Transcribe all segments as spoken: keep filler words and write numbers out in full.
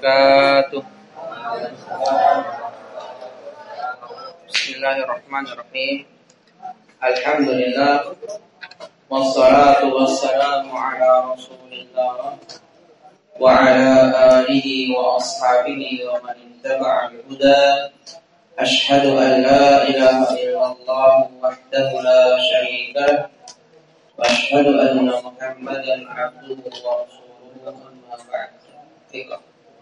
wabarakatuh. Bismillahirrahmanirrahim. Alhamdulillah wassalatu wassalamu ala Rasulillah wa ala alihi wa ashabihi wa man ittaba'a bi-huda. Asyhadu an la ilaha illallah wahdahu la syarika lah wa asyhadu anna Muhammadan abduhu wa rasuluhu amma ba'd. Fiqh.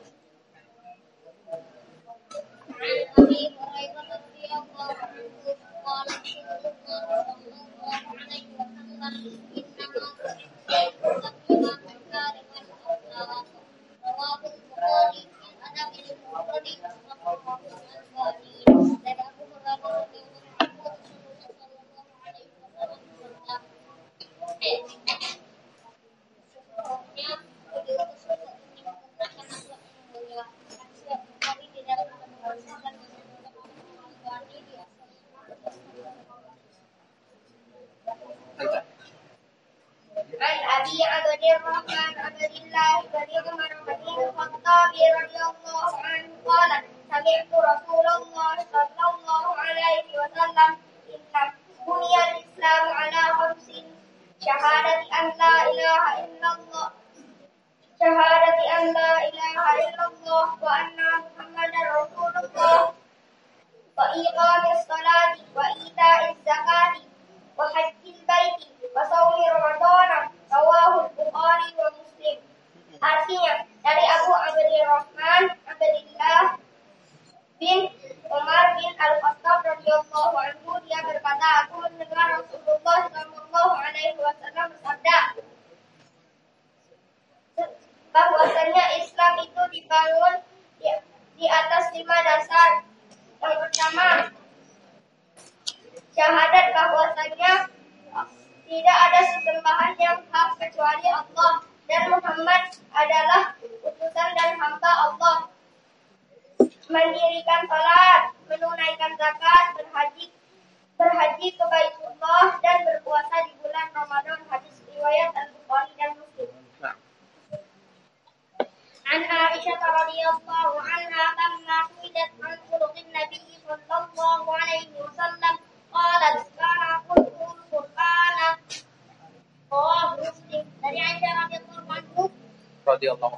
Radhiyallahu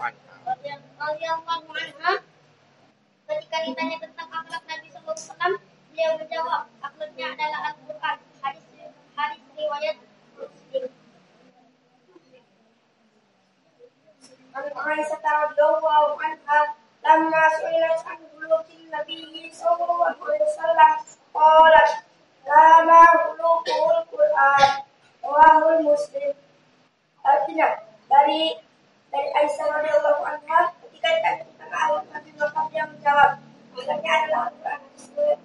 anha. Ketika ditanya tentang akhlak Nabi sallallahu alaihi wasallam, beliau menjawab, akhlaknya adalah Al-Qur'an. Hadis hadis riwayat Muslim. An Aisyah radhiyallahu anha, lamma su'ilat an khuluqin Nabi sallallahu alaihi wasallam, qalat, kana khuluqul Qur'an, rawahul Muslim. Artinya, dari dari Aisyah radhiyallahu anha, ketika ditanya tentang akhlak Nabi, maka dia menjawab, akhlaknya adalah Al-Qur'an. Muslim.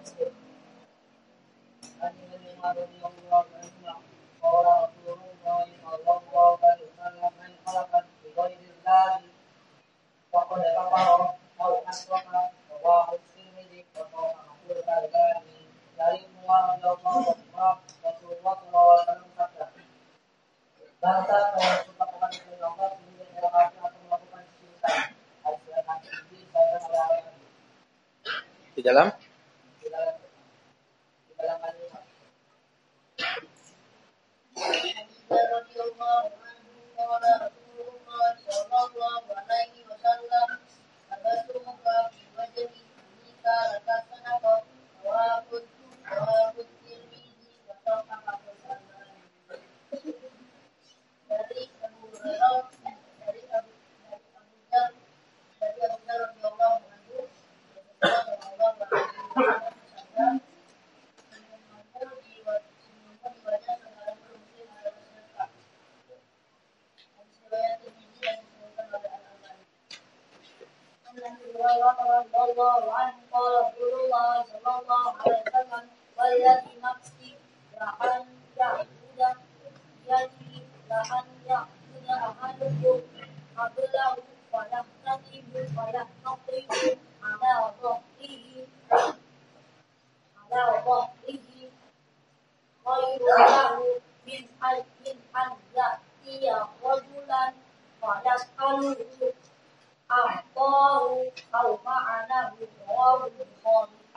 Di dalam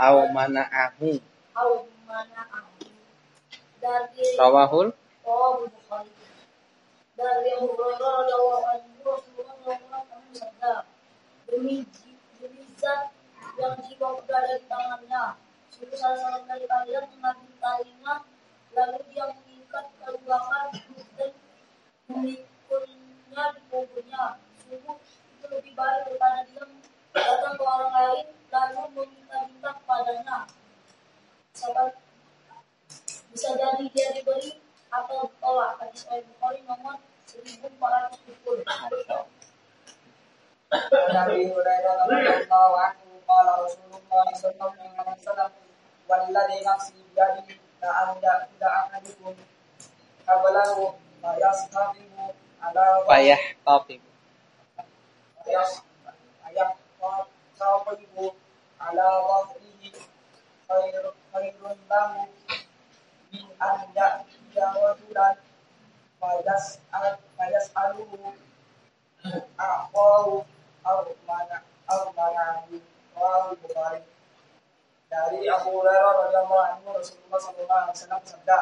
au mana'ahu. Au mana'ahu. Dari Rawahul Rawahul Bukhari. Dari Abu Hurairah radhiyallahu anhu Rasulullah shallallahu alaihi wasallam bersabda, demi demi zat yang jiwa berada di tangannya, sungguh salah seorang dari kalian mengambil talinya, lalu dia mengikat kayu bakar dan memikulnya di punggungnya. Sungguh itu lebih baik daripada dia datang ke orang lain lalu meminta-minta kepadanya. Sebab bisa jadi dia diberi atau ditolak. Hadis Sahih Bukhari nomor seribu empat ratus sepuluh. Nabi Hurairah radhiyallahu anhu qala Rasulullah sallallahu alaihi wasallam walladzi nafsi biyadihi la anda la ahadukum qablahu ma yasnabihu ala payah tafib ayah ayah sawabihu ala wahrihi khair khairun lahu min an ya'tiya rajulan fayas al fayas aluhu aqahu au mana au mana Rawahul Bukhari. Dari Abu Hurairah radhiyallahu anhu Rasulullah sallallahu alaihi wasallam bersabda,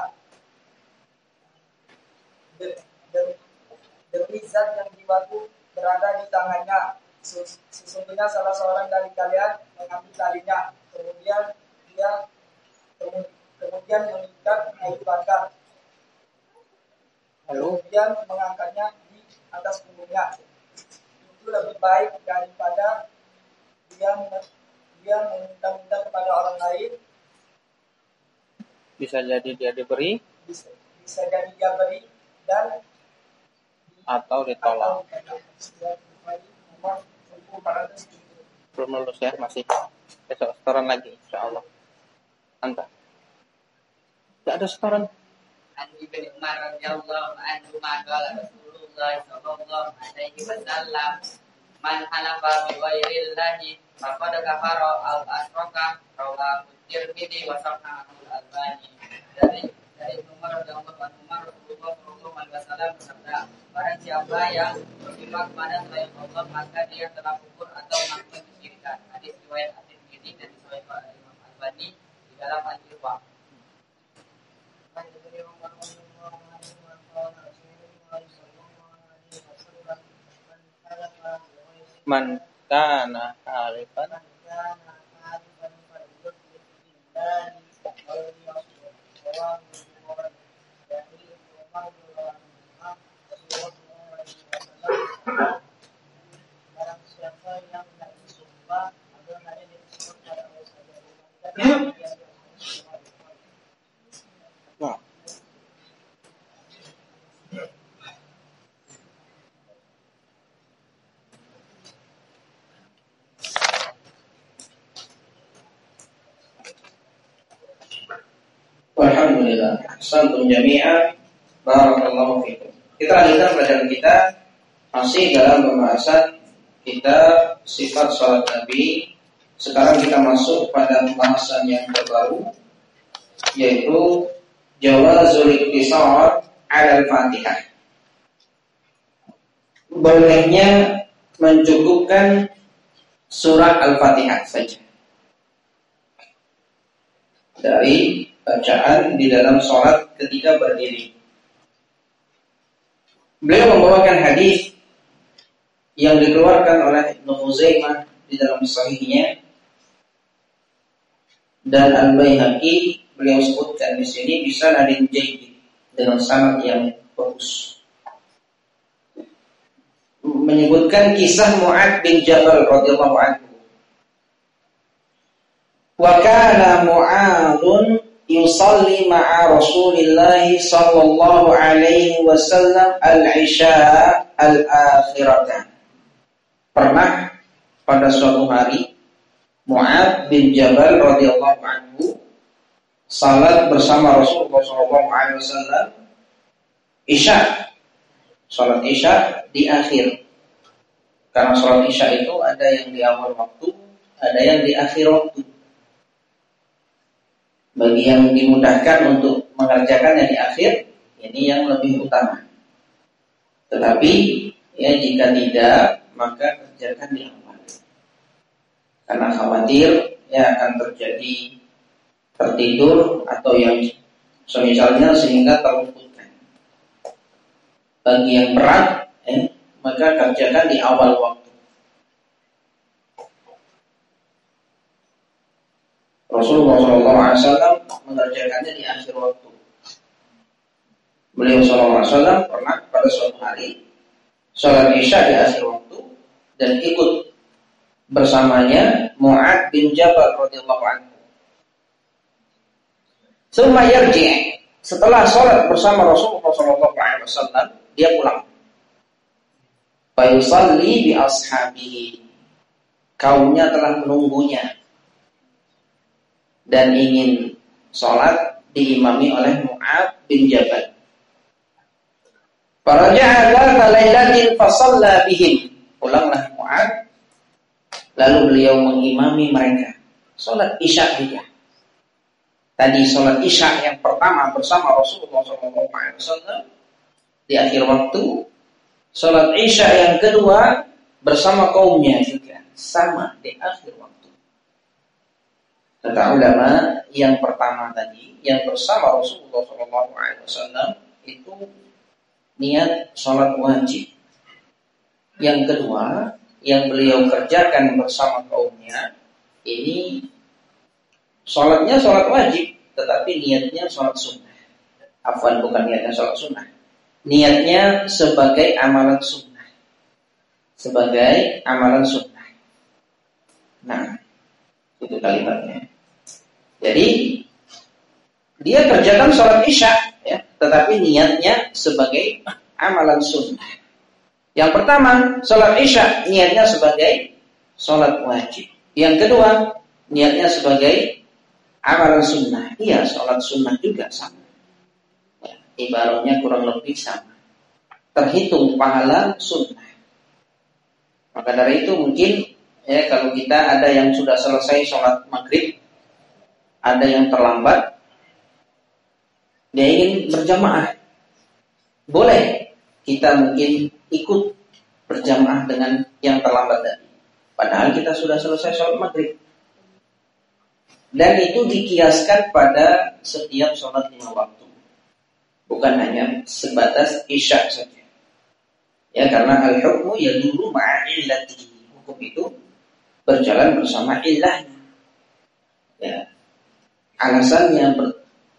demi zat yang jiwaku berada di tangannya, sesungguhnya salah seorang dari kalian mengambil talinya, kemudian dia kemudian mengikat kayu bakar, kemudian mengangkatnya di atas punggungnya. Itu lebih baik daripada dia dia meminta-minta kepada orang lain. Bisa jadi dia diberi, bisa, bisa jadi dia beri dan atau ditolak. Atau belum lulus ya, masih besok setoran lagi insyaallah. Anta tidak ada setoran. An Ibnu Umar radhiyallahu anhu qala Rasulullah sallallahu alaihi wasallam man halafa bi ghairillahi faqad kafara aw asyraka rawahu Tirmidzi wa sahahahu Al-Albani. Dari dari Umar radhiyallahu anhu Rasulullah sallallahu alaihi wasallam bersabda, barang siapa yang beriman kepada selain Allah maka dia telah kufur atau melakukan kesyirikan. Hadis riwayat At-Tirmidzi dan disahihkan oleh Imam Al-Albani di dalam Al-Irwa. Man kana halifan Alhamdulillah, ahsantum jami'an, barakallahu fikum. Kita lanjutkan pelajaran kita masih dalam pembahasan kita sifat salat Nabi. Sekarang kita masuk pada pembahasan yang terbaru, yaitu jawazul iktisar 'ala al-Fatihah. Bolehnya mencukupkan surat Al-Fatihah saja dari bacaan di dalam sholat ketika berdiri. Beliau membawakan hadis yang dikeluarkan oleh Ibnu Khuzaimah di dalam sahihnya dan Al-Baihaqi. Beliau sebutkan di sini bisa nadin jayyid dengan sanad yang bagus. Menyebutkan kisah Mu'adz bin Jabal radhiyallahu anhu. Wa kana Mu'adzun yusalli ma'a Rasulillah sallallahu alaihi wasallam al-isya al-akhiratan. Pernah pada suatu hari Mu'adz bin Jabal radhiyallahu anhu salat bersama Rasulullah sallallahu alaihi wasallam isya. Salat isya di akhir. Karena salat isya itu ada yang di awal waktu, ada yang di akhir waktu. Bagi yang dimudahkan untuk mengerjakannya di akhir, ini yang lebih utama. Tetapi ya jika tidak, maka kerjakan di awal. Karena khawatir ya akan terjadi tertidur atau yang semisalnya sehingga terluputkan. Bagi yang berat, eh, maka kerjakan di awal waktu. Rasulullah shallallahu alaihi wasallam mengerjakannya di akhir waktu. Beliau shallallahu alaihi wasallam pernah pada suatu hari sholat isya di akhir waktu dan ikut bersamanya Mu'ad bin Jabal radhiyallahu anhu. Tsumma yarji', setelah sholat bersama Rasulullah shallallahu alaihi wasallam dia pulang. Fa yusalli bi ashabihi, kaumnya telah menunggunya dan ingin sholat diimami oleh Mu'ad bin Jabal. Faraja'a dzata lailatin fa shalla bihim, pulanglah Mu'ad lalu beliau mengimami mereka sholat isya juga. Tadi sholat isya yang pertama bersama Rasulullah shallallahu alaihi wasallam di akhir waktu, sholat isya yang kedua bersama kaumnya juga sama di akhir waktu. Kata ulama, yang pertama tadi yang bersama Rasulullah shallallahu alaihi wasallam itu niat sholat wajib. Yang kedua yang beliau kerjakan bersama kaumnya ini sholatnya sholat wajib, tetapi niatnya sholat sunnah. Afwan, bukan niatnya sholat sunnah, niatnya sebagai amalan sunnah, sebagai amalan sunnah. Nah, itu kalimatnya. Jadi dia kerjakan sholat isya, ya, tetapi niatnya sebagai amalan sunnah. Yang pertama, sholat isya niatnya sebagai sholat wajib. Yang kedua, niatnya sebagai amalan sunnah. Iya, sholat sunnah juga sama. Ya, ibaratnya kurang lebih sama. Terhitung pahala sunnah. Maka dari itu mungkin ya kalau kita ada yang sudah selesai sholat maghrib, ada yang terlambat, dia ingin berjamaah, boleh kita mungkin ikut berjamaah dengan yang terlambat tadi. Padahal kita sudah selesai sholat maghrib. Dan itu dikiaskan pada setiap sholat lima waktu, bukan hanya sebatas isya saja. Ya, karena al-hukmu yaduru ma'a illatihi, hukum itu berjalan bersama illahnya. Ya, alasannya ber...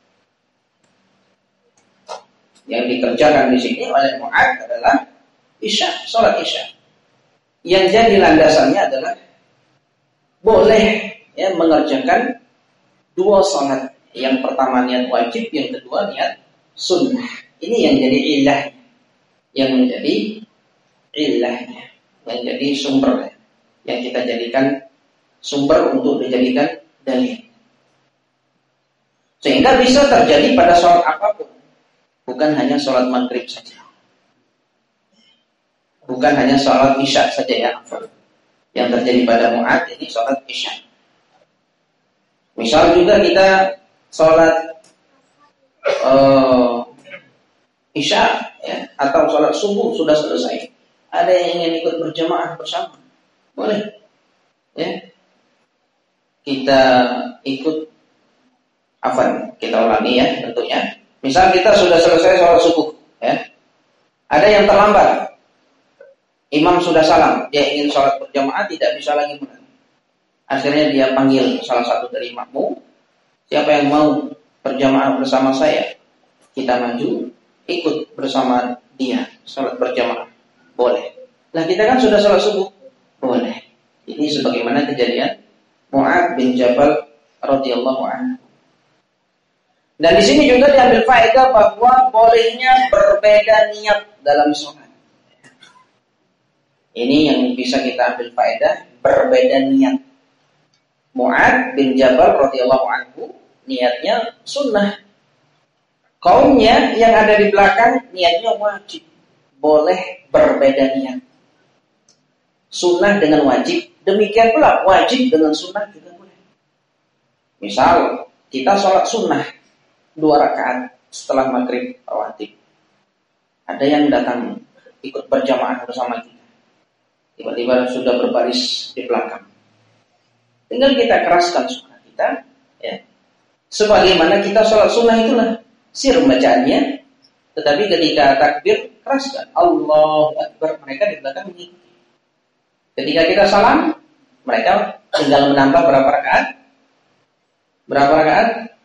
yang dikerjakan di sini oleh Mu'ad adalah isya, sholat isya. Yang jadi landasannya adalah boleh ya mengerjakan dua sholat. Yang pertama niat wajib, yang kedua niat sunnah. Ini yang jadi ilahnya, yang menjadi ilahnya, yang jadi sumbernya, yang kita jadikan sumber untuk dijadikan dalil. Sehingga bisa terjadi pada sholat apapun, bukan hanya sholat maghrib saja, bukan hanya sholat isya saja ya. Yang terjadi pada Mu'ad ini sholat isya. Misal juga kita sholat uh, isya ya, atau sholat subuh sudah selesai, ada yang ingin ikut berjamaah bersama, boleh ya, kita ikut. Afan, kita ulangi ya tentunya. Misal kita sudah selesai sholat subuh ya, ada yang terlambat, imam sudah salam, dia ingin sholat berjamaah, tidak bisa lagi menang. Akhirnya dia panggil salah satu dari makmum, siapa yang mau berjamaah bersama saya? Kita maju, ikut bersama dia sholat berjamaah, boleh. Nah kita kan sudah sholat subuh, boleh. Ini sebagaimana kejadian Mu'ad bin Jabal radhiyallahu anhu. Dan di sini juga diambil faedah bahwa bolehnya berbeda niat dalam sholat. Ini yang bisa kita ambil faedah, berbeda niat. Mu'ad bin Jabal radhiyallahu anhu niatnya sunnah. Kaumnya yang ada di belakang niatnya wajib. Boleh berbeda niat. Sunnah dengan wajib, demikian pula wajib dengan sunnah juga boleh. Misal kita sholat sunnah dua rakaat setelah maghrib rawatib, ada yang datang ikut berjamaah bersama kita, tiba-tiba sudah berbaris di belakang. Tinggal kita keraskan suara kita, ya. Sebagaimana kita sholat sunnah itulah sir bacaannya. Tetapi ketika takbir keraskan Allahu Akbar, mereka di belakang mengikuti. Ketika kita salam, mereka tinggal menambah berapa rakaat? Berapa rakaat?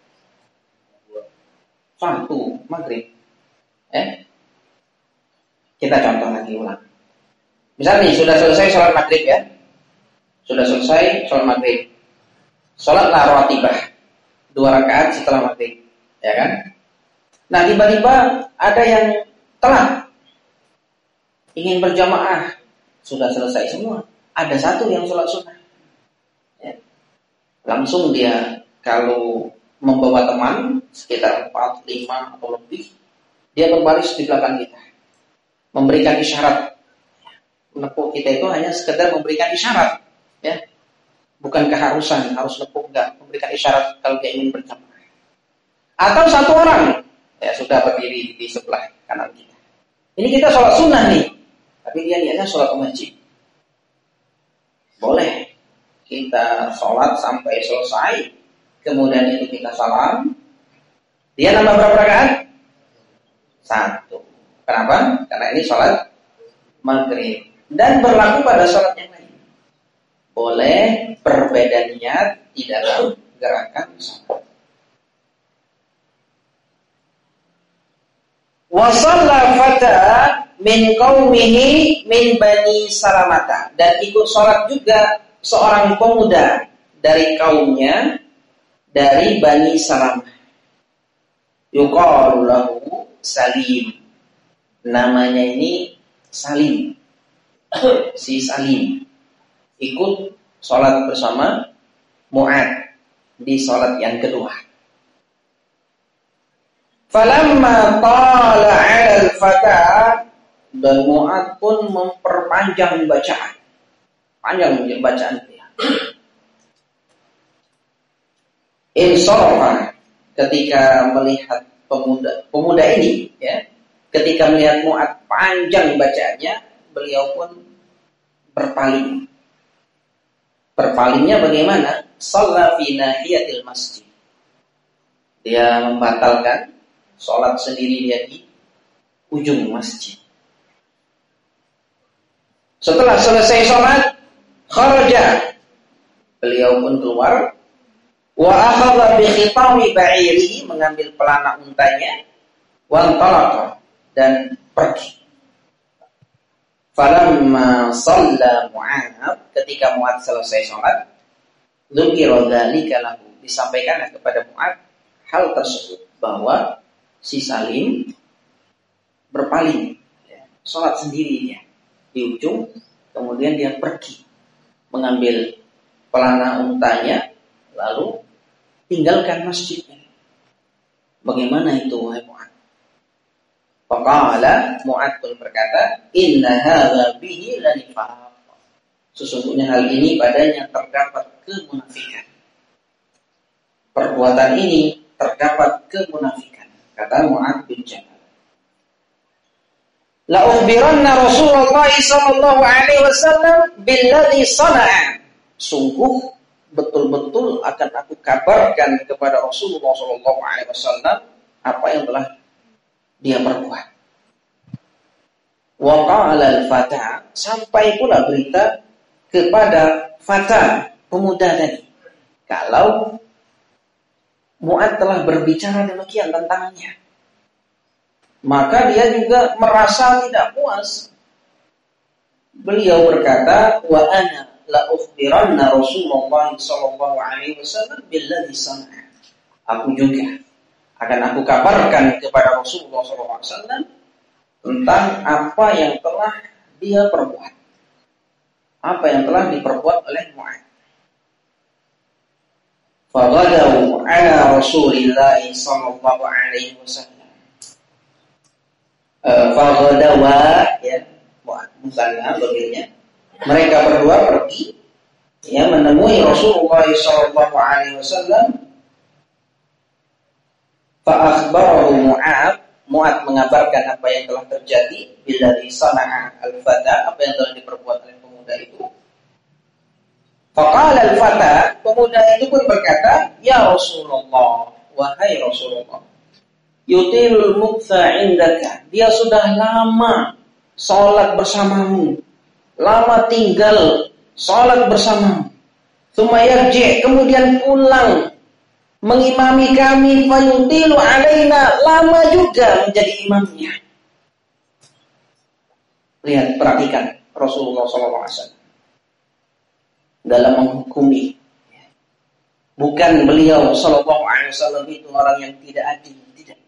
Satu maghrib. Eh? Kita contoh lagi ulang. Misalnya nih, sudah selesai sholat maghrib ya. Sudah selesai sholat maghrib. Sholatlah rawatibah. Dua rakaat setelah maghrib. Ya kan? Nah tiba-tiba ada yang telat. Ingin berjamaah. Sudah selesai semua. Ada satu yang sholat sunnah. Ya. Langsung dia kalau membawa teman sekitar empat, lima atau lebih, dia berbaris di belakang kita. Memberikan isyarat. Menepuk kita itu hanya sekedar memberikan isyarat, ya, bukan keharusan harus nepuk, enggak, memberikan isyarat kalau dia ingin berjamaah. Atau satu orang, ya sudah berdiri di sebelah kanan kita. Ini kita sholat sunnah nih, tapi dia niatnya sholat wajib. Boleh kita sholat sampai selesai, kemudian itu kita salam. Dia nambah berapa rakaat? Satu. Kenapa? Karena ini sholat maghrib. Dan berlaku pada sholat yang lain. Boleh berbeda niat di dalam gerakan sholat. Wa shalla fata min qaumihi min bani Salamata, dan ikut sholat juga seorang pemuda dari kaumnya dari Bani Salamah. Yuqalu lahu Salim. Namanya ini Salim. Si Salim ikut sholat bersama Mu'ad di sholat yang kedua. Falamma tala 'ala al-fata, dan Mu'ad pun memperpanjang bacaan. Panjang bacaan dia. Insarafa, ketika melihat pemuda pemuda ini, ya, ketika melihat Mu'ad panjang bacaannya, beliau pun berpaling. Berpalingnya bagaimana? Shalla fi nahiyatil masjid. Dia membatalkan sholat sendiri dia di ujung masjid. Setelah selesai sholat, kharaja, beliau pun keluar. Wa akhadha bi khitami ba'iri, mengambil pelana untanya, wa antalaqa, dan pergi. Falamma shalla Mu'ad, ketika Mu'ad selesai sholat, dzukira dzalika lahu, disampaikan kepada Mu'ad hal tersebut, bahwa si Salim berpaling, ya, sholat sendiri dia di ujung, kemudian dia pergi mengambil pelana untanya, lalu tinggalkan masjidnya. Bagaimana itu wahai Mu'ad? Faqala, Mu'ad pun berkata, inna hadza bihi lanifaq. Sesungguhnya hal ini padanya terdapat kemunafikan. Perbuatan ini terdapat kemunafikan, kata Mu'ad bin Jabal. La ukhbiranna Rasulullah sallallahu alaihi wasallam billadhi sana'a. Sungguh betul-betul akan aku kabarkan kepada Rasulullah sallallahu alaihi wasallam apa yang telah dia perbuat. Wa qala al-fata, sampai pula berita kepada fata, pemuda tadi, kalau Mu'ad telah berbicara demikian tentangnya. Maka dia juga merasa tidak puas. Beliau berkata, wa ana la ukhbiranna Rasulullah sallallahu alaihi wasallam billadhi sana'a. Aku juga akan aku kabarkan kepada Rasulullah sallallahu alaihi wasallam tentang apa yang telah dia perbuat. Apa yang telah diperbuat oleh Mu'ad. Faghadaw ala Rasulillah sallallahu alaihi wasallam. Faghadawa, ya, bukanlah begini. Mereka berdua pergi, ya, menemui Rasulullah sallallahu alaihi wasallam. Fa akhbarahu Mu'ad, Mu'ad mengabarkan apa yang telah terjadi bila disana'a al-fata, apa yang telah diperbuat oleh pemuda itu. Faqala al-fata, pemuda itu pun berkata, "Ya Rasulullah, wahai Rasulullah, yutilul muktha indaka." Dia sudah lama salat bersamamu, lama tinggal salat bersamamu. Tsumma yarji', kemudian pulang mengimami kami, fayutilu alaina, lama juga menjadi imamnya. Lihat, perhatikan Rasulullah shallallahu alaihi wasallam dalam menghukumi. Bukan beliau shallallahu alaihi wasallam itu orang yang tidak adil, tidak.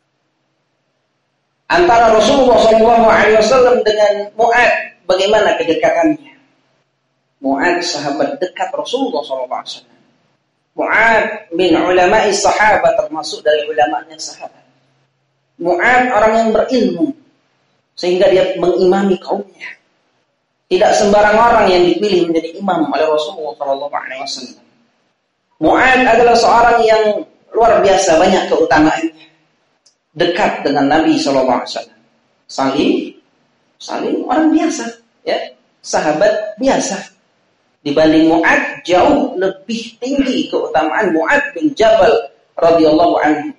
Antara Rasulullah shallallahu alaihi wasallam dengan Mu'ad, bagaimana kedekatannya? Mu'ad sahabat dekat Rasulullah shallallahu alaihi wasallam. Mu'ad bin ulama'i sahabat, termasuk dari ulama'nya sahabat. Mu'ad orang yang berilmu, sehingga dia mengimami kaumnya. Tidak sembarang orang yang dipilih menjadi imam oleh Rasulullah shallallahu alaihi wasallam. Mu'ad adalah seorang yang luar biasa banyak keutamaannya. Dekat dengan Nabi shallallahu alaihi wasallam. Salim, Salim orang biasa, ya, sahabat biasa. Dibanding Mu'ad jauh lebih tinggi keutamaan Mu'ad bin Jabal radhiyallahu anhu.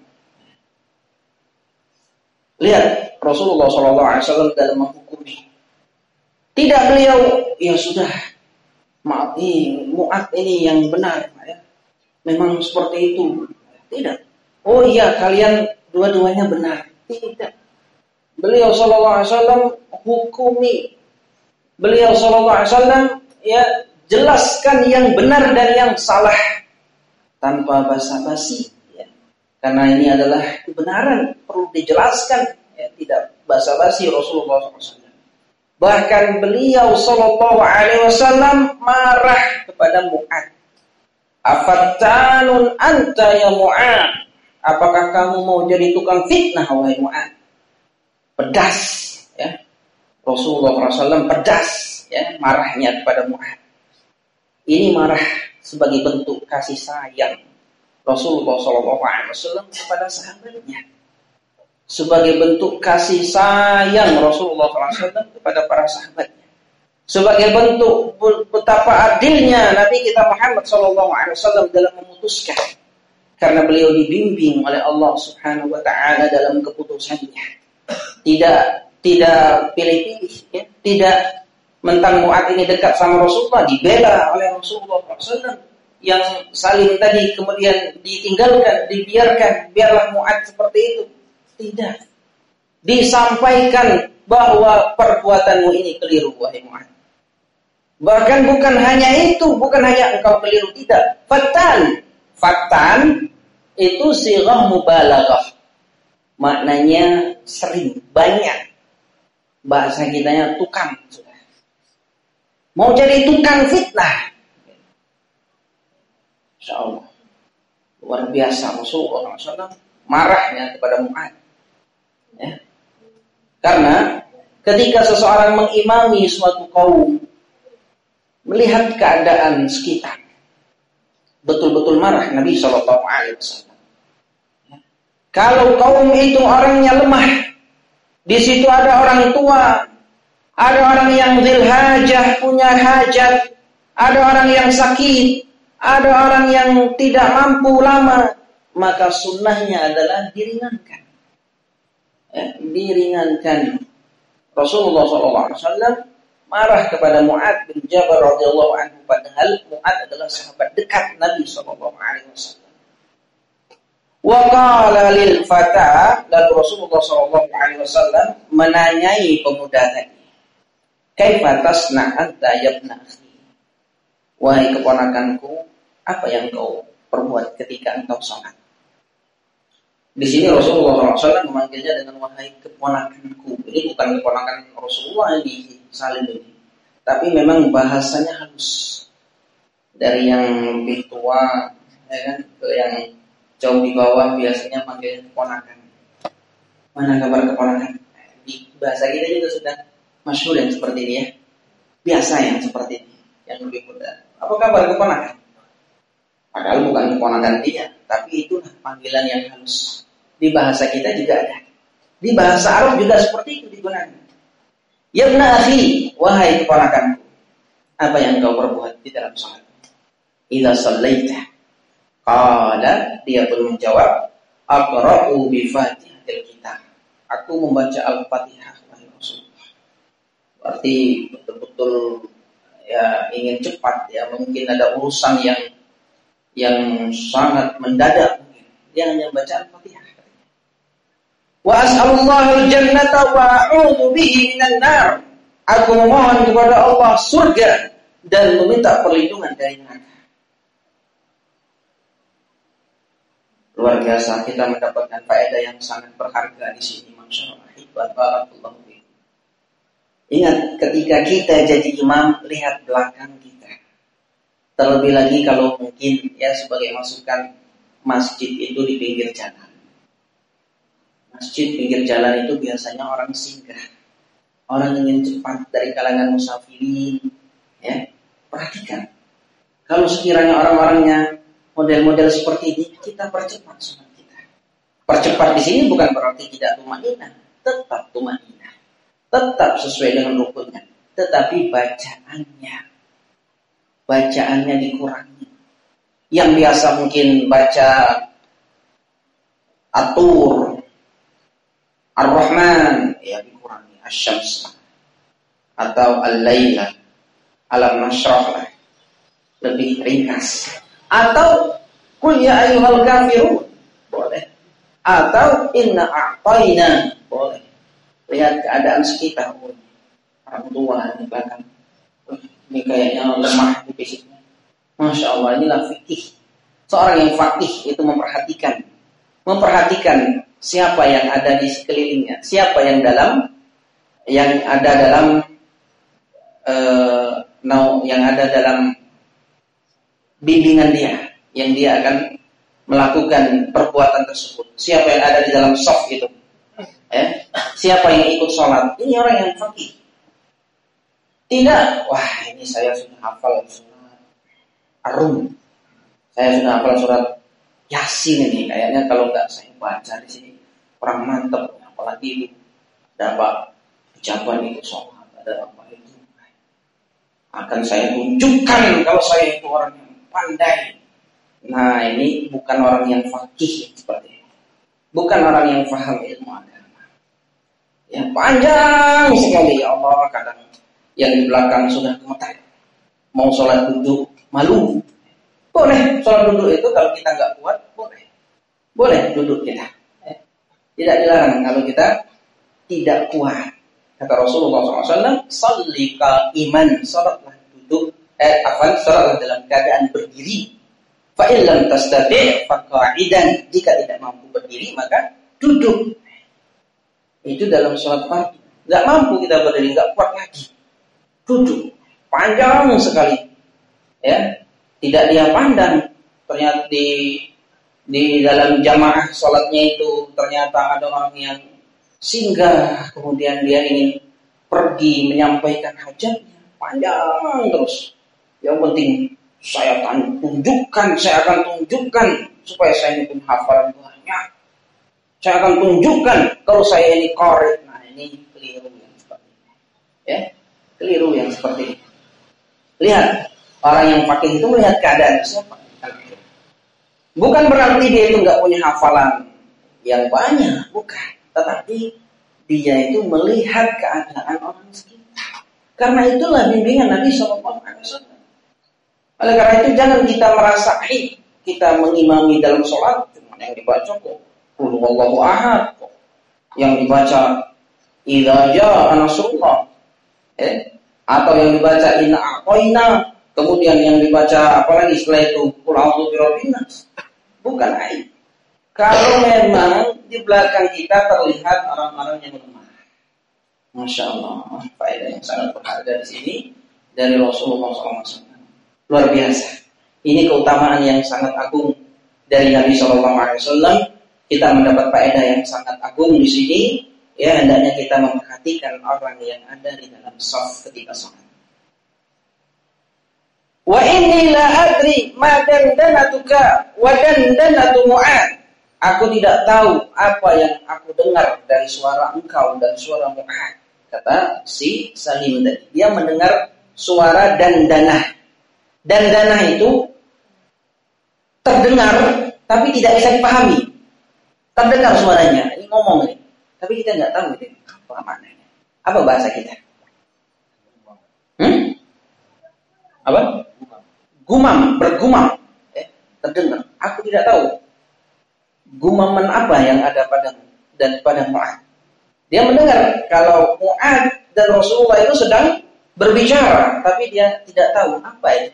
Lihat Rasulullah shallallahu alaihi wasallam dalam menghukumi. Tidak beliau, ya sudah, maaf ini Mu'ad ini yang benar, ya. Memang seperti itu. Tidak. Oh iya, kalian dua-duanya benar. Tidak. Beliau shallallahu alaihi wasallam hukumi. Beliau shallallahu alaihi wasallam ya jelaskan yang benar dan yang salah tanpa basa-basi, ya. Karena ini adalah kebenaran, perlu dijelaskan, ya, tidak basa-basi Rasulullah shallallahu alaihi wasallam. Bahkan beliau shallallahu alaihi wasallam marah kepada Mu'ad. Afattanun anta ya Mu'ad, apakah kamu mau jadi tukang fitnah wahai Mu'ad? Pedas, ya. Rasulullah shallallahu alaihi wasallam pedas, ya, marahnya kepada Mu'ad. Ini marah sebagai bentuk kasih sayang Rasulullah shallallahu alaihi wasallam kepada sahabatnya. Sebagai bentuk kasih sayang Rasulullah shallallahu alaihi wasallam kepada para sahabatnya. Sebagai bentuk betapa adilnya Nabi kita Muhammad shallallahu alaihi wasallam dalam memutuskan. Karena beliau dibimbing oleh Allah subhanahu wa ta'ala dalam keputusannya. Tidak tidak pilih-pilih, ya. Tidak mentang Mu'ad ini dekat sama Rasulullah, dibela oleh Rasulullah shallallahu alaihi wasallam. Yang Salim tadi kemudian ditinggalkan, dibiarkan, biarlah Mu'ad seperti itu. Tidak. Disampaikan bahwa perbuatanmu ini keliru, wahai Mu'ad. Bahkan bukan hanya itu, bukan hanya engkau keliru, tidak. Fatan. Fatan itu sighah mubalaghah. Maknanya sering, banyak. Bahasa kitanya tukang. Mau jadi tukang fitnah. Insyaallah. Luar biasa Rasulullah shallallahu alaihi wasallam marahnya kepada Mu'ad. Ya. Karena ketika seseorang mengimami suatu kaum, melihat keadaan sekitar, betul-betul marah Nabi shallallahu alaihi wasallam. Ya. Kalau kaum itu orangnya lemah, di situ ada orang tua, ada orang yang dzil hajah, punya hajat, ada orang yang sakit, ada orang yang tidak mampu lama, maka sunnahnya adalah diringankan. Ya, diringankan. Rasulullah shallallahu alaihi wasallam marah kepada Mu'ad bin Jabal radhiyallahu anhu, padahal Mu'ad adalah sahabat dekat Nabi shallallahu alaihi wasallam. Wa qala lil fata, dan Rasulullah shallallahu alaihi wasallam menanyai pemuda tadi, kaifa tasna anta ya ibna akhi, wahai keponakanku, apa yang kau perbuat ketika engkau sholat? Di sini Rasulullah shallallahu alaihi wasallam memanggilnya dengan wahai keponakanku. Ini bukan keponakan Rasulullah yang di Salim ini, tapi memang bahasanya halus. Dari yang lebih tua, ya kan, ke yang jauh di bawah biasanya manggilnya keponakan. Mana kabar keponakan? Di bahasa kita juga sudah masyhur yang seperti ini, ya. Biasa yang seperti ini, yang lebih muda. Apa kabar keponakan? Padahal bukan keponakan dia, tapi itulah panggilan yang halus. Di bahasa kita juga ada. Di bahasa Arab juga seperti itu digunakan. Ya ibna akhi, wahai keponakanku, apa yang kau perbuat di dalam salat? idza sallaita. Qala, dia pun menjawab, aqra'u bi Fatihatil Kitab. Aku membaca Al-Fatihah wahai Rasulullah. Berarti betul-betul ya ingin cepat ya, mungkin ada urusan yang yang sangat mendadak mungkin. Dia hanya baca Al-Fatihah. Wa as'alullahu al-jannata wa a'udzu bihi minan nar. Aku memohon kepada Allah surga dan meminta perlindungan dari neraka. Luar biasa, kita mendapatkan faedah yang sangat berharga di sini. Masyaallah, barakallahu fiikum. Ingat, ketika kita jadi imam, lihat belakang kita. Terlebih lagi kalau mungkin ya sebagai masukan, masjid itu di pinggir jalan. Masjid pinggir jalan itu biasanya orang singgah, orang ingin cepat dari kalangan musafirin. Ya, perhatikan. Kalau sekiranya orang-orangnya model-model seperti ini, kita percepat sholat kita. Percepat di sini bukan berarti tidak tumaninah, tetap tumaninah, tetap sesuai dengan rukunnya. Tetapi bacaannya, bacaannya dikurangi. Yang biasa mungkin baca At-Tur, Ar-Rahman, ya dikurangi Asy-Syams atau Al-Laila, Alam Nashrah, lebih ringkas. Atau Qul ya ayyuhal kafirun, boleh. Atau Inna a'tayna, boleh. Lihat keadaan sekitar, oh, orang tua di belakang, oh, ini kayaknya lemah di fisiknya. Masya Allah, inilah fikih. Seorang yang fakih itu memperhatikan, memperhatikan siapa yang ada di sekelilingnya, siapa yang dalam, yang ada dalam, uh, now, yang ada dalam bimbingan dia, yang dia akan melakukan perbuatan tersebut. Siapa yang ada di dalam shaf itu, ya? Siapa yang ikut sholat? Ini orang yang faqih. Tidak, wah ini saya sudah hafal surat Ar-Rum, saya sudah hafal surat Yasin ini. Kayaknya kalau nggak saya baca di sini kurang mantap. Apalagi itu ada apa pejabat itu sholat, ada apa itu. Akan saya tunjukkan kalau saya itu orang yang pandai. Nah, ini bukan orang yang faqih seperti itu. Bukan orang yang paham ilmu agama. Ya, panjang sekali ya Allah, kadang yang di belakang sudah gemetar. Mau sholat duduk, malu. Boleh, sholat duduk itu kalau kita nggak kuat, boleh. Boleh duduk kita. Tidak dilarang kalau kita tidak kuat. Kata Rasulullah shallallahu alaihi wasallam, "Shalli qa'iman", salatlah duduk. Eh, afan, salatlah dalam keadaan berdiri. Fa in lam tastati' fa qa'idan. Jika tidak mampu berdiri, maka duduk. Itu dalam salat fardu. Enggak mampu kita berdiri, enggak kuat lagi, duduk. Panjang sekali. Ya, tidak dia pandang. Ternyata di di dalam jamaah salatnya itu ternyata ada orang yang singgah, kemudian dia ingin pergi menyampaikan hajatnya. Panjang terus. Yang penting saya akan tunjukkan, saya akan tunjukkan supaya saya ini pun hafalan banyak. Saya akan tunjukkan kalau saya ini qari. Nah, ini keliru yang seperti ini. Ya, keliru yang seperti ini. Lihat, orang yang faqih itu melihat keadaan siapa? Bukan berarti dia itu nggak punya hafalan yang banyak, bukan. Tetapi dia itu melihat keadaan orang sekitar. Karena itulah bimbingan Nabi shallallahu alaihi wasallam. Oleh karena itu jangan kita merasa hih, kita mengimami dalam sholat cuma yang dibaca kok qul huwallahu ahad, kok yang dibaca idza jaa nasrullah, eh? Atau yang dibaca inna a'tayna, kemudian yang dibaca apalagi setelah itu qul a'udzu birabbin nas. Bukan aib. Kalau memang di belakang kita terlihat orang-orang yang lemah. Masya Allah, faedah yang sangat berharga di sini dari Rasulullah shallallahu alaihi wasallam. Luar biasa. Ini keutamaan yang sangat agung dari Nabi shallallahu alaihi wasallam. Kita mendapat faedah yang sangat agung di sini. Ya, hendaknya kita memperhatikan orang yang ada di dalam shaf ketika sholat. Wa inni la adri ma dandanatuka wa dandanatu Mu'ad. Aku tidak tahu apa yang aku dengar dari suara engkau dan suara Mu'ad. Kata si Salim tadi. Dia mendengar suara dandanah. Dandanah itu terdengar tapi tidak bisa dipahami. Terdengar suaranya, ini ngomong nih, tapi kita nggak tahu itu apa maknanya. Apa bahasa kita? Hmm? Apa? Gumam, bergumam. Eh, terdengar. Aku tidak tahu gumaman apa yang ada padamu dan pada Mu'ad. Dia mendengar kalau Mu'ad dan Rasulullah itu sedang berbicara, tapi dia tidak tahu apa itu.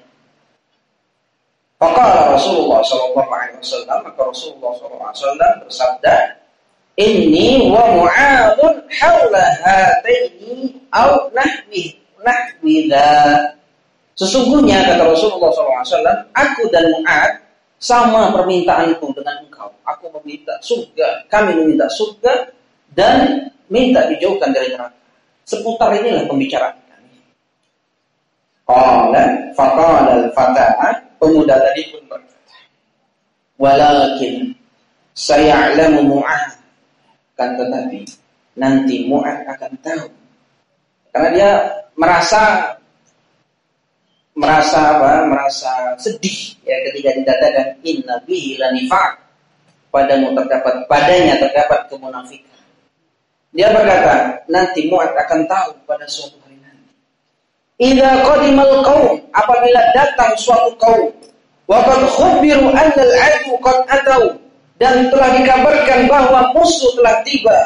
Faqala Rasulullah sallallahu alaihi wasallam, maka Rasulullah sallallahu alaihi wasallam bersabda, "Inni wa Mu'adun haula hataini au nahwi nahwi dha." Sesungguhnya kata Rasulullah sallallahu alaihi wasallam, aku dan Mu'ad sama permintaanku dengan engkau. Aku meminta surga, kami meminta surga dan minta dijauhkan dari neraka. Seputar inilah pembicaraan kami. Qala faqala al-fata, pemuda tadi pun berkata, "Walakin saya'lamu Mu'ad." Kan tetapi nanti Mu'ad akan tahu. Karena dia merasa merasa apa? Merasa sedih ya ketika dikatakan inna bihi lanifaq, padamu terdapat padanya terdapat kemunafikan. Dia berkata, nanti Mu'ad akan tahu pada suatu hari nanti. Idza qadimal qaum, apabila datang suatu kaum, wa qad khubiru anna al-'adu qad atau, dan telah dikabarkan bahwa musuh telah tiba.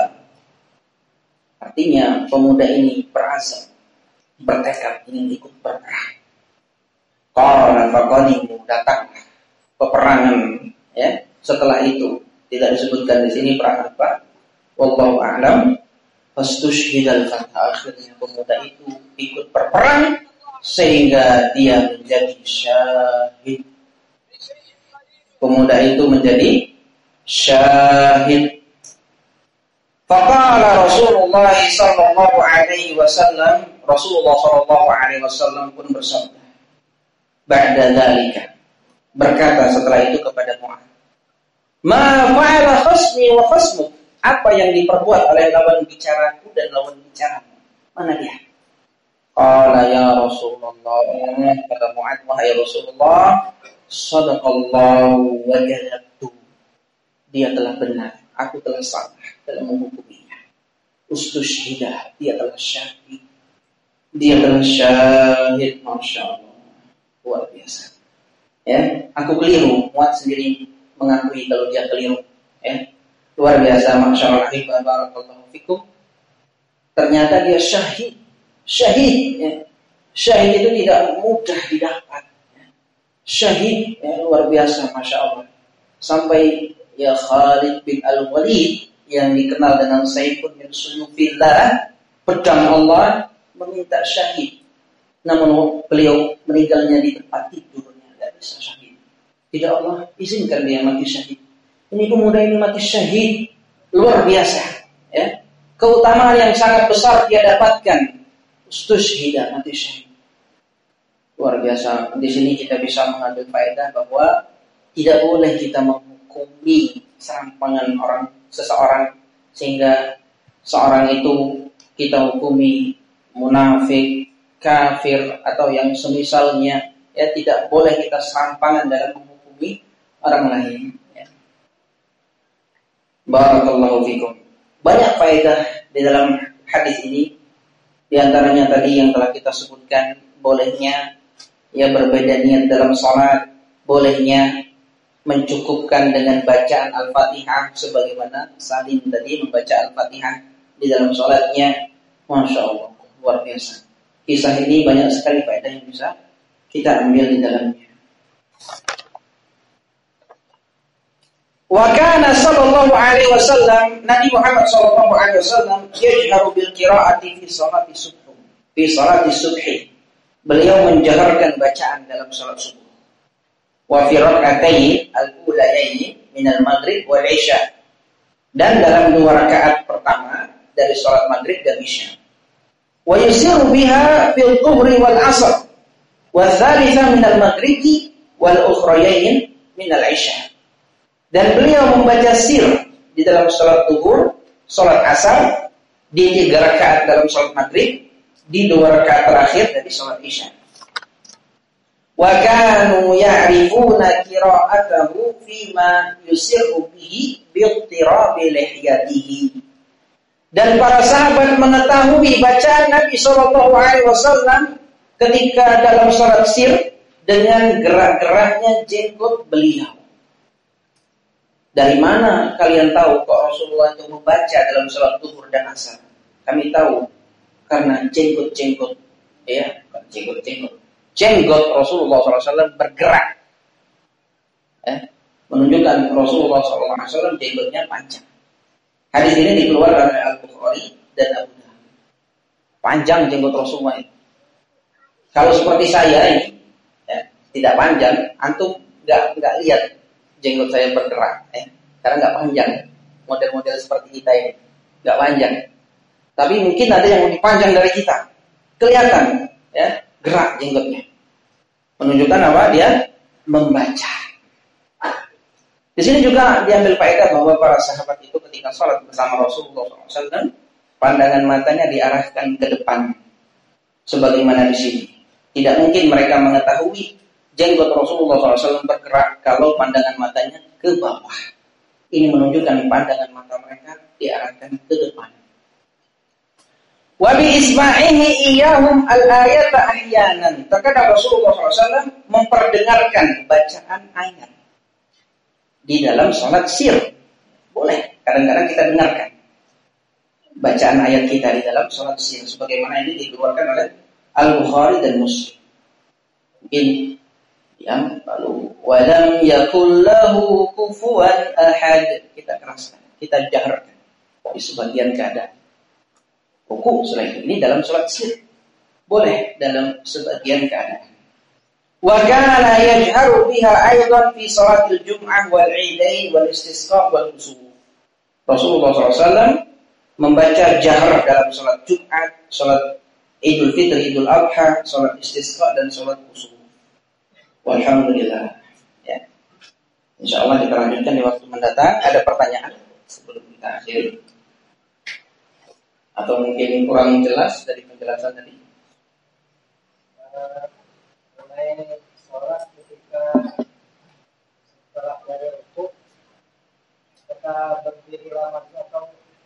Artinya pemuda ini berazam, bertekad ingin ikut berperang. Qala faqadimu, datanglah peperangan ya. Setelah itu tidak disebutkan di sini perang apa. Wallahu a'lam. Fastushhidal fata, akhirnya pemuda itu ikut berperang sehingga dia menjadi syahid. Pemuda itu menjadi syahid. Faqala Rasulullah sallallahu alaihi wasallam, Rasulullah sallallahu alaihi wasallam pun bersabda, ba'da dzalika, berkata setelah itu kepada Mu'ad, ma fa'ala khasmi wa khasmuk, apa yang diperbuat oleh lawan bicaraku dan lawan bicaramu, mana dia? Qala ya Rasulullah, kata Mu'ad, wahai Rasulullah, sadaqallahu wa kadabtu, dia telah benar, aku telah salah dalam menghukuminya. Ustushhidah, dia telah syahid, dia telah syahid, masya Allah. Luar biasa. Ya, aku keliru. Mu'ad sendiri mengakui kalau dia keliru. Ya, luar biasa. Masyaallah, barakallahu fikum. Ternyata dia syahid. Syahid. Ya. Syahid itu tidak mudah didapat. Ya. Syahid, ya, luar biasa, masya Allah. Sampai ya Khalid bin Al-Walid yang dikenal dengan Saifun min Suyufillah, pedang Allah, meminta syahid. Namun beliau meninggalnya di tempat tidurnya, tidak bisa syahid. Tidak, Allah izinkan dia mati syahid. Ini pemuda ini mati syahid, luar biasa. Ya, keutamaan yang sangat besar dia dapatkan. Ustushhidah, mati syahid. Luar biasa. Di sini kita bisa mengambil faedah bahwa tidak boleh kita menghukumi serampangan orang seseorang sehingga seorang itu kita hukumi munafik, kafir atau yang semisalnya, ya, tidak boleh kita serampangan dalam menghukumi orang lain. Ya. Barakallahu fikum. Banyak faedah di dalam hadis ini. Di antaranya tadi yang telah kita sebutkan, bolehnya ya berbeda niat dalam salat, bolehnya mencukupkan dengan bacaan Al-Fatihah sebagaimana Salim tadi membaca Al-Fatihah di dalam salatnya. Masya Allah, luar biasa. Kisah ini banyak sekali faedah yang bisa kita ambil di dalamnya. Wa kana sallallahu alaihi wasallam, Nabi Muhammad sallallahu alaihi wasallam yajharu bil qiraati fi salati subh. Fi salati subhi. Beliau menjaharkan bacaan dalam salat subuh. Wa fi rak'atayn al-ulayayn min al-maghrib wal isya. Dan dalam dua rakaat pertama dari salat maghrib dan isya. Wa yusiru biha fil dhuhri wal 'ashr wa thalitha min al-maghribi wal ukhrayayn min al-'isha. Dan beliau membaca sir di dalam salat zuhur, salat asar, di tiga rakaat dalam salat maghrib, di dua rakaat terakhir dari salat isya. wa kanu ya'rifuna qira'atahu fima yusirru bihi bi'tirabi lihyatihi. Dan para sahabat mengetahui bacaan Nabi sallallahu alaihi wasallam ketika dalam salat sir dengan gerak-geraknya jenggot beliau. Dari mana kalian tahu kok Rasulullah itu membaca dalam salat zuhur dan asar? Kami tahu karena jenggot-jenggot, ya, jenggot-jenggot, jenggot Rasulullah shallallahu alaihi wasallam bergerak, eh, menunjukkan Rasulullah shallallahu alaihi wasallam jenggotnya panjang. Hadis ini dikeluarkan oleh Al-Bukhari dan Abu Dawud. Panjang jenggot Rasulullah itu. Kalau seperti saya ini, ya, tidak panjang, antum nggak nggak lihat jenggot saya bergerak, eh, karena nggak panjang. Model-model seperti kita ini nggak panjang. Tapi mungkin ada yang lebih panjang dari kita. Kelihatan, ya, gerak jenggotnya. Menunjukkan apa? Dia membaca. Di sini juga diambil faedah bahwa para sahabat itu ketika sholat bersama Rasulullah shallallahu alaihi wasallam, pandangan matanya diarahkan ke depan. Sebagaimana di sini, tidak mungkin mereka mengetahui jenggot Rasulullah shallallahu alaihi wasallam bergerak kalau pandangan matanya ke bawah. Ini menunjukkan pandangan mata mereka diarahkan ke depan. Wa bi isma'ihi iyahum al-ayata ahyanan. Terkadang Rasulullah shallallahu alaihi wasallam memperdengarkan bacaan ayat di dalam salat sir. Boleh, kadang-kadang kita dengarkan bacaan ayat kita di dalam salat sir, sebagaimana ini dikeluarkan oleh Al-Bukhari dan Muslim. Mungkin yang lalu walam yakul lahu kufuwan ahad, kita keraskan, kita jaharkan di sebagian keadaan. Hukum selain ini dalam salat sir boleh dalam sebagian keadaan. Wa kana yajharu biha aidan fi salatil jum'ah wal 'idain wal istisqa wal khusuf. Rasulullah shallallahu alaihi wasallam membaca jahar dalam salat Jumat, salat Idul Fitri, Idul Adha, salat istisqa dan salat khusuf. Walhamdulillah. Ya. Insyaallah kita lanjutkan di waktu mendatang. Ada pertanyaan sebelum kita akhiri? Atau mungkin kurang jelas dari penjelasan tadi? Mulai sholat ketika setelah dari rukuk kita berdiri lama atau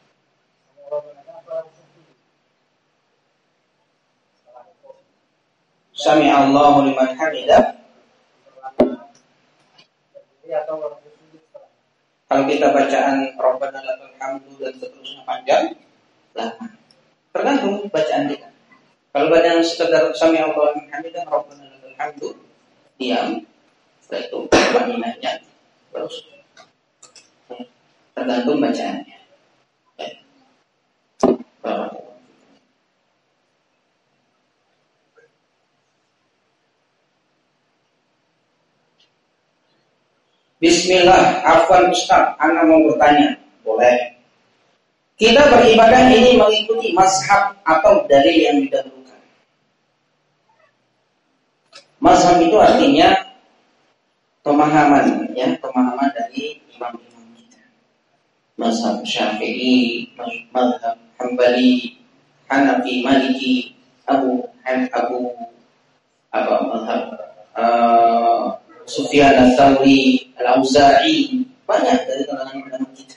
Sami Allahu liman hamidah. Kalau kita bacaan Rabbana lakal hamdu dan seterusnya panjang, lah, tergantung bacaan kita. Kalau bacaan sekedar Sami Allahu liman hamidah, Rabbana lakal hamdu, diam, setelah itu bangunannya terus. Tergantung bacaannya. Ya. Bismillah, afwan Ustaz, ana mau bertanya. Boleh. Kita beribadah ini mengikuti mazhab atau dalil yang didahulukan. Mazhab itu artinya pemahaman, ya, pemahaman dari imam-imam kita. Mazhab Syafi'i, mazhab Hambali, Hanafi, Maliki, Abu Abu apa mazhab uh, Sufyan ats-Tsauri, Al-Auza'i, banyak dari kalangan ulama kita.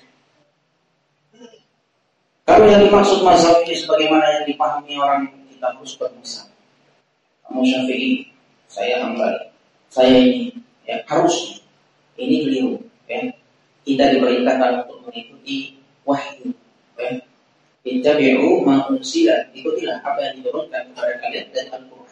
Kalau yang dimaksud mazhab ini sebagaimana yang dipahami orang, kita harus bermazhab. Kamu Syafi'i, saya Hambali, saya ini, ya, harus ini keliru, ya. Kita diperintahkan untuk mengikuti wahyu, ya. Ittabi'u ma unsila, ikutilah apa yang diturunkan kepada kalian dari Al-Qur'an.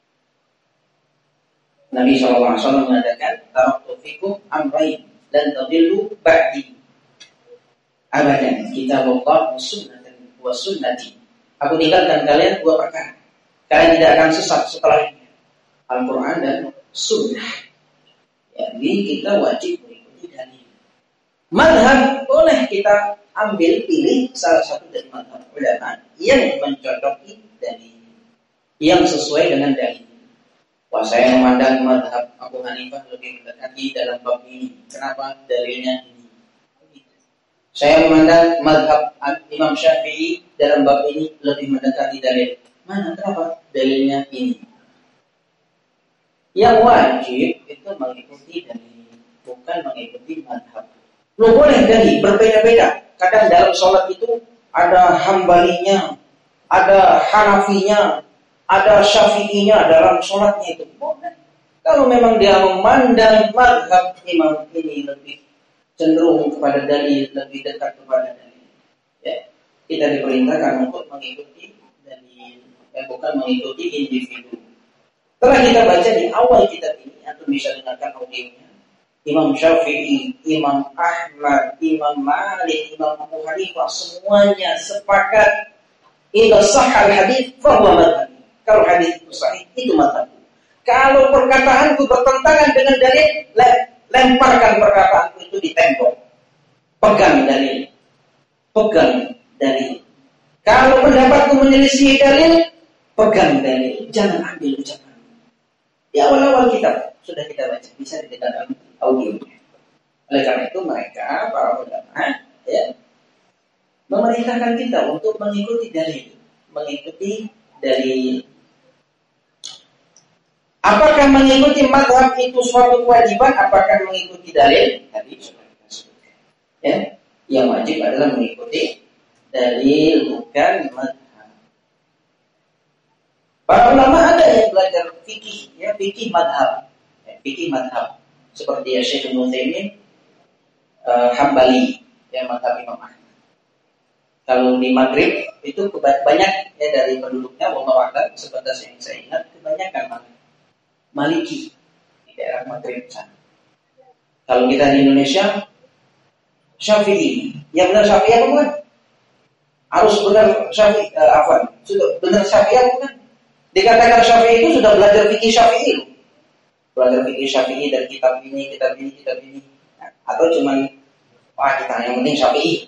Nabi shallallahu alaihi wasallam mengatakan, taraktu fikum amrayn dan tadillu ba'di abadan, kitabullah wa sunnatan wa sunnati. Aku tinggalkan kalian dua perkara, kalian tidak akan sesat setelahnya, Al-Quran dan sunnah. Jadi kita wajib mengikuti dalil. Madhab boleh kita ambil pilih salah satu dari madhab ulama yang mencocoki dalil, yang sesuai dengan dalil. Wah, saya memandang madhab Abu Hanifah lebih mendekati dalam bab ini. Kenapa? Dalilnya ini. Saya memandang madhab Imam Syafi'i dalam bab ini lebih mendekati dalil. Mana? Kenapa? Dalilnya ini. Yang wajib itu mengikuti dalil, bukan mengikuti madhab. Lo boleh jadi berbeda-beda. Kadang dalam sholat itu ada hambalinya, ada hanafinya, ada syafi'inya dalam sholatnya itu. Boleh. Kalau memang dia memandang madhab imam ini lebih cenderung kepada dalil, lebih dekat kepada dalil, ya, kita diperintahkan untuk mengikuti dalil, ya, bukan mengikuti individu. Setelah kita baca di awal kitab ini, atau bisa dengarkan audionya, Imam Syafi'i, Imam Ahmad, Imam Malik, Imam Abu Hanifah, semuanya sepakat idza sahha al-hadits fa huwa madhhab. Kalau hadis itu sahih, itu madhhab. Kalau perkataanku bertentangan dengan dalil, lemparkan perkataanku itu di tembok. Pegang dalil. Pegang dalil. Kalau pendapatku menyelisih dalil, pegang dalil. Jangan ambil ucapan. Di awal-awal kitab sudah kita baca, bisa didengarkan audionya. Oleh karena itu mereka, para ulama, ya, memerintahkan kita untuk mengikuti dalil, mengikuti dalil. Apakah mengikuti mazhab itu suatu kewajiban? Apakah mengikuti dalil? Tadi sudah kita sebutkan. Ya, yang wajib adalah mengikuti dalil, bukan mazhab. Para ulama ada yang belajar fikih, ya, fikih madhab, ya, fikih madhab, seperti ya Syekh Ibnu Utsaimin, uh, Hambali, yang madhab Imam Ahmad. Kalau di Maghrib itu banyak ya dari penduduknya, wallahu a'lam, sebatas yang saya ingat, kebanyakan Maliki di daerah Maghrib sana. Kalau kita di Indonesia, Syafi'i, yang benar Syafi'i apa bukan? Harus benar Syafi'i, uh, apa? Sudah benar Syafi'i apa bukan? Dikatakan Syafi'i itu sudah belajar fikih Syafi'i, belajar fikih Syafi'i dari kitab ini, kitab ini, kitab ini, nah, atau cuman wah kita yang penting Syafi'i.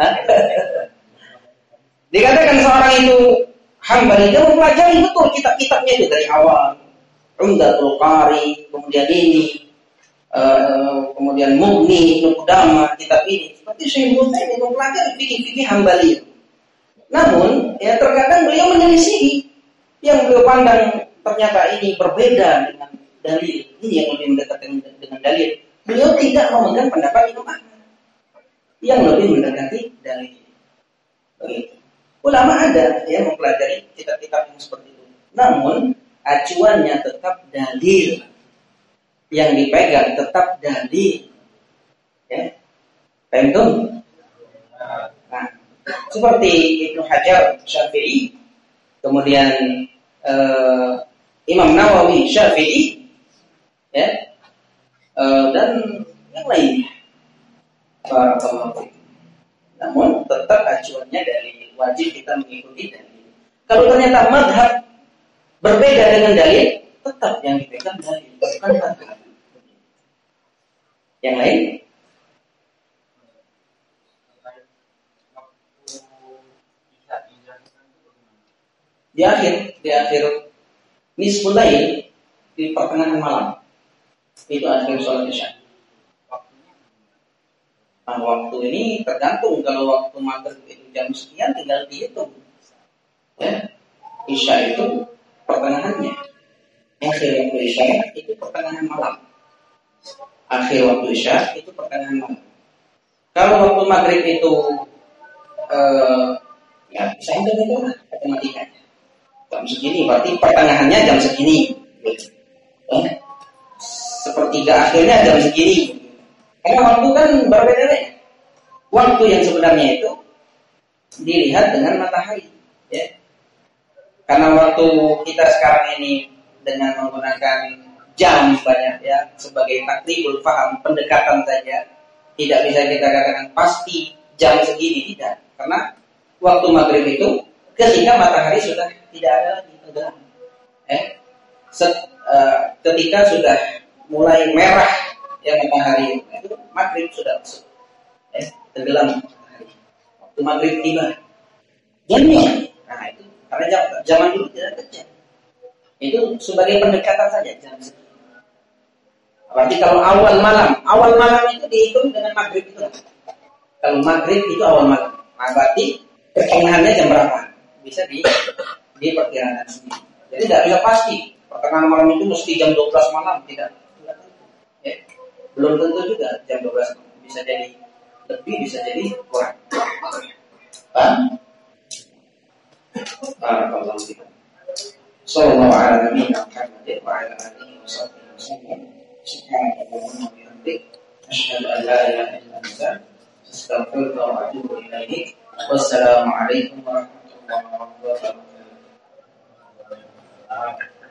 Dikatakan seorang itu Hambali, dia mempelajari betul kitab-kitabnya itu dari awal, Umdatul Qari, kemudian ini, uh, kemudian Mughni, Ibnu Qudamah, kitab ini. Seperti Syekh Mu'taim mempelajari fikih-fikih Hambali. Namun, ya terkadang beliau menyelisihi. Yang beliau pandang ternyata ini berbeda dengan dalil. Ini yang lebih mendekati dengan dalil. Beliau tidak memegang pendapat Imam Ahmad yang lebih mendekati dalil. Begitu. Ulama ada yang mempelajari kitab-kitab yang seperti itu. Namun acuannya tetap dalil. Yang dipegang tetap dalil. Ya. Paham? Nah, seperti Ibnu Hajar Syafi'i, kemudian Uh, Imam Nawawi Syafi'i, ya, uh, dan yang lainnya. Barakallahu. Namun tetap acuannya dari wajib kita mengikuti dalil. Kalau ternyata madhab berbeda dengan dalil, tetap yang dipegang dalil, bukan madhab. Yang lain? Di akhir, di akhir nisful lail, di pertengahan malam, itu akhir sholat isya. Nah, waktu ini tergantung. Kalau waktu maghrib itu jam sekian, tinggal dihitung. Ya, isya itu pertengahannya. Akhir waktu isya itu pertengahan malam. Akhir waktu isya itu pertengahan malam. Kalau waktu maghrib itu, uh, ya saya itu itu lah matematikanya. Jam segini, berarti pertengahannya jam segini. Eh, sepertiga akhirnya jam segini. Karena waktu kan berbeda-beda. Waktu yang sebenarnya itu dilihat dengan matahari. Ya. Karena waktu kita sekarang ini dengan menggunakan jam banyak ya sebagai takribul faham, pendekatan saja, tidak bisa kita katakan pasti jam segini, tidak. Karena waktu maghrib itu ketika matahari sudah tidak ada lagi tenggelam. Eh, set, uh, ketika sudah mulai merah ya matahari itu maghrib sudah masuk. Eh, tenggelam matahari. Waktu maghrib tiba. Jamnya. Nah itu karena zaman dulu tidak ada jam. Itu sebagai pendekatan saja jam segini. Berarti kalau awal malam, awal malam itu dihitung dengan maghrib itu. Kalau maghrib itu awal malam. Nah, berarti perkiraannya jam berapa? Bisa di diperkirakan sendiri. Jadi tidak bisa pasti pertengahan malam itu mesti jam dua belas malam, tidak. Ya. Belum tentu juga jam dua belas malam. Bisa jadi lebih, bisa jadi kurang. Paham? Barakallahu fikum. Sallallahu alaihi wa sallam wa ala alihi wa sahbihi. Subhanallah wa bihamdihi. Asyhadu an la ilaha illa anta astaghfiruka wa atubu ilaik. Wassalamualaikum warahmatullahi wabarakatuh.